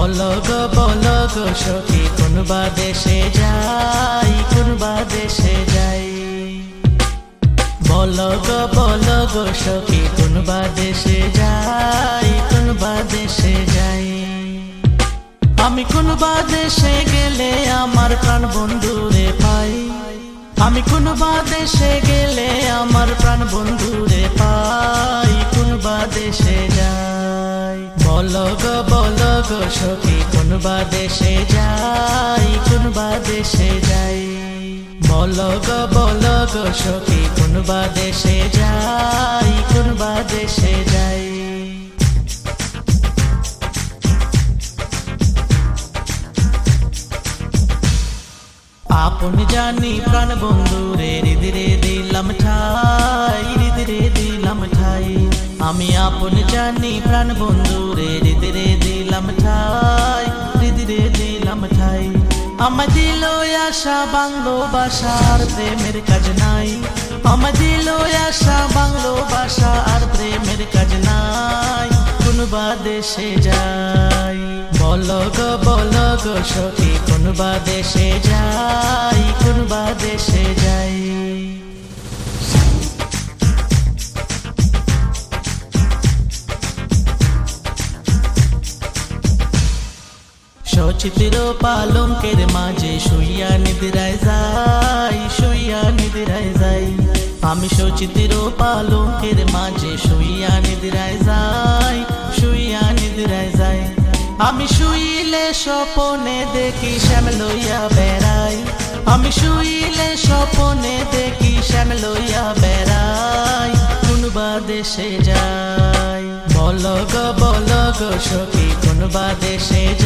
বলো গো সখী কোনবা দেশে যাই, কোনবা দেশে যাই। বলো গো সখী কোনবা দেশে যাই, কোনবা দেশে যাই। আমি কোনবা দেশে গেলে আমার প্রাণ বন্ধুরে পাই, আমি কোনবা দেশে গেলে আমার প্রাণ বন্ধুরে পাই, কোনবা দেশে যাই। বলো গো সখী কোনবা দেশে যাই, কোনবা দেশে যাই। বলো গো সখী কোনবা দেশে যাই, কোনবা দেশে যাই। আপন জানি প্রাণ বন্ধুরে হৃদয়ে দিলাম ঠাই, হৃদয়ে দিলাম ঠাই। আমি আপন জানি প্রাণ বন্ধুরে হৃদয়ে দিলাম ঠাই, হৃদয়ে দিলাম ঠাই। আমার দিল আশা বাংলো বাসা আর প্রেমের কাজ নাই, আমার দিল আশা বাংলো বাসা আর প্রেমের কাজ নাই, কোনবা দেশে যাই। বলো গো সখী কোনবা দেশে যাই, কোনবা দেশে যাই। সচিত্র পালঙ্কের মাঝে শুইয়া নিদ্রায় যাই, শুইয়া নিদ্রায় যাই। আমি সচিত্র পালঙ্কের মাঝে শুইয়া নিদ্রায় যাই, শুইয়া নিদ্রায় যাই। আমি শুইলে স্বপনে দেখি শ্যাম লইয়া বেড়াই, আমি শুইলে স্বপনে দেখি শ্যাম লইয়া বেড়াই, কোনবা দেশে যাই। বলো গো সখী কোনবা দেশে